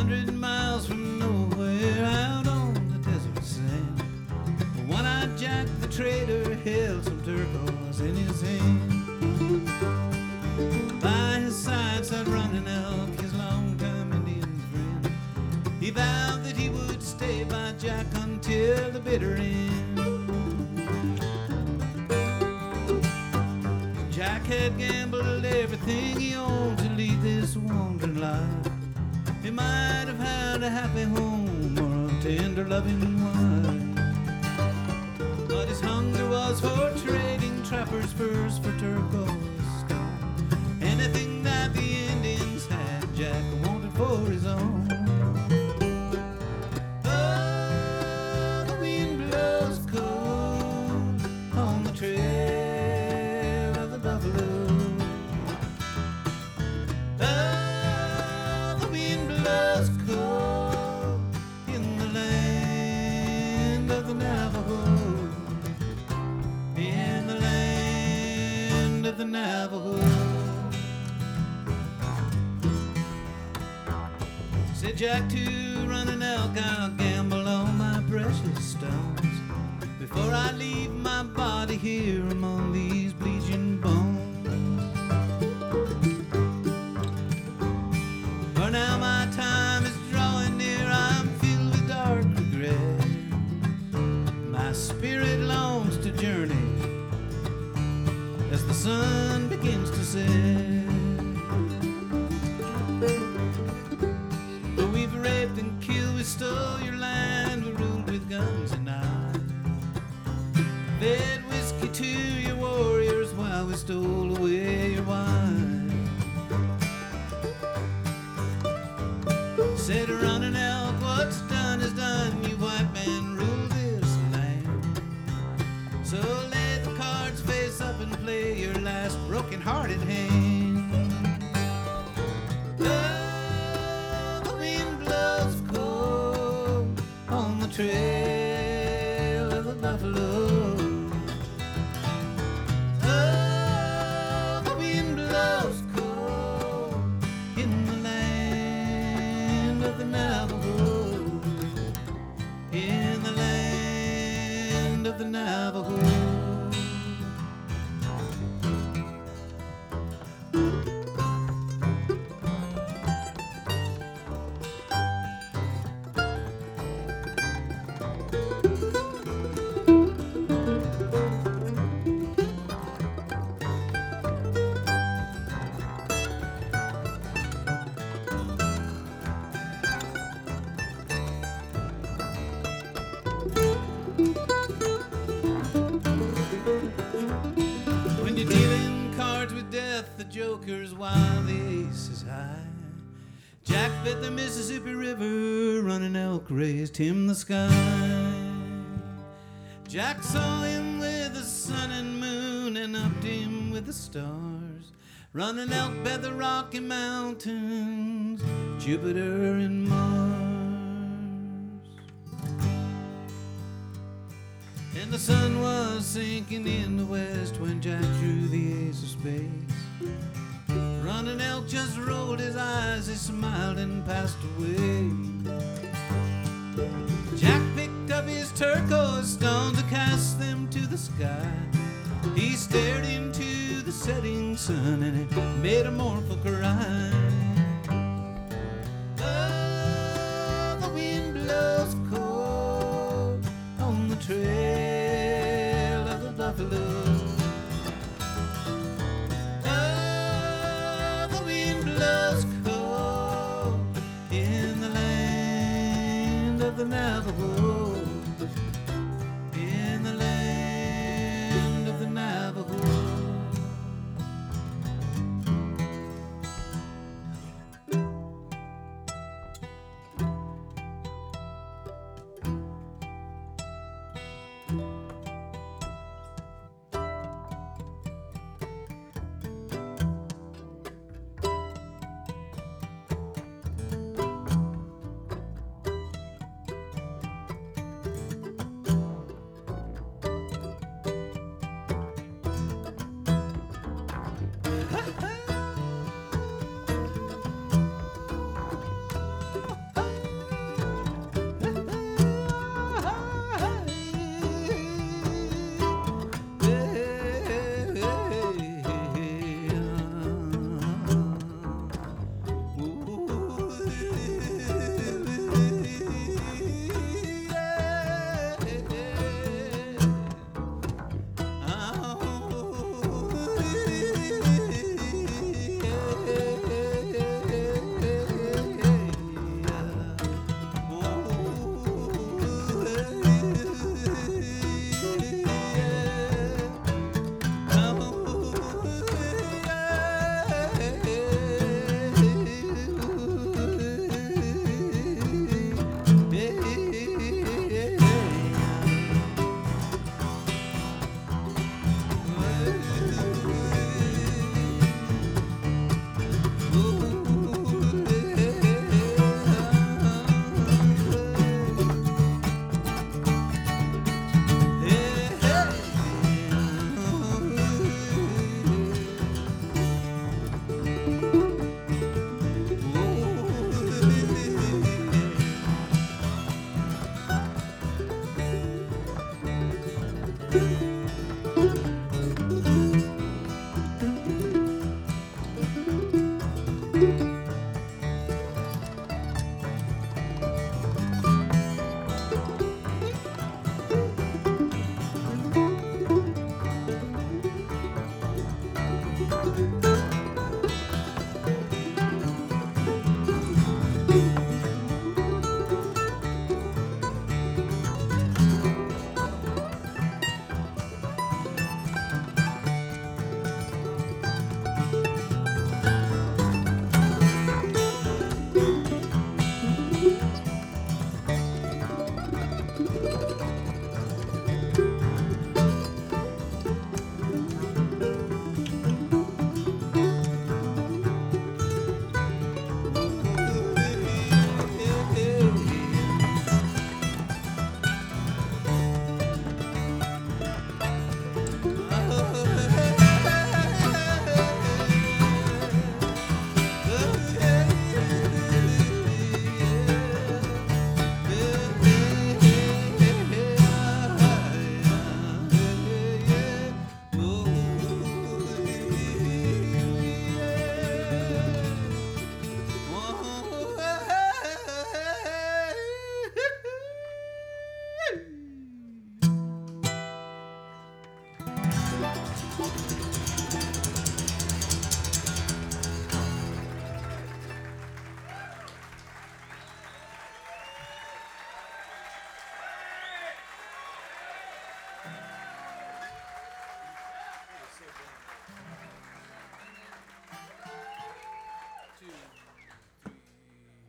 100 miles from nowhere, out on the desert sand, one-eyed Jack the trader held some turquoise in his hand. By his side sat Running Elk, his longtime Indian friend. He vowed that he would stay by Jack until the bitter end. Jack had gambled everything he owned to lead this wandering life. He might have had a happy home or a tender loving wife, but his hunger was for trading trappers' furs for turquoise stone. Anything that the Indians had, Jack wanted for his own. Oh, the wind blows cold on the trail of the buffalo. Oh, the wind blows cold in the land of the Navajo. In the land of the Navajo. Said Jack to Running Elk, I'll gamble all my precious stones before I leave my body here among these bleaching bones. For now my time is drawing near, I'm filled with dark regret. My spirit longs to journey as the sun begins to set. But we've raped and killed, we stole your land, we ruled with guns and knives, fed whiskey to your warriors while we stole away your wine. Said Running Elk, what's done is done, you white men rule this land. So lay the cards face up and play your last broken-hearted hand. Oh, the wind blows cold on the trail of the buffalo. Oh, the wind blows cold in the land of the Navajo. In the land of the Navajo. When you're dealing cards with death, the joker's while the ace is high. Jack bet the Mississippi River, Running Elk raised him the sky. Jack saw him with the sun and moon and upped him with the stars. Running Elk bet the Rocky Mountains, Jupiter and Mars. And the sun was sinking in the west when Jack drew the ace of spades. Running Elk just rolled his eyes, he smiled and passed away. Jack picked up his turquoise stones and cast them to the sky. He stared into the setting sun and it made a mournful cry. Oh, the wind blows cold on the trail of the buffalo. Oh, the wind blows cold in the land of the Navajo. In the land of the Navajo.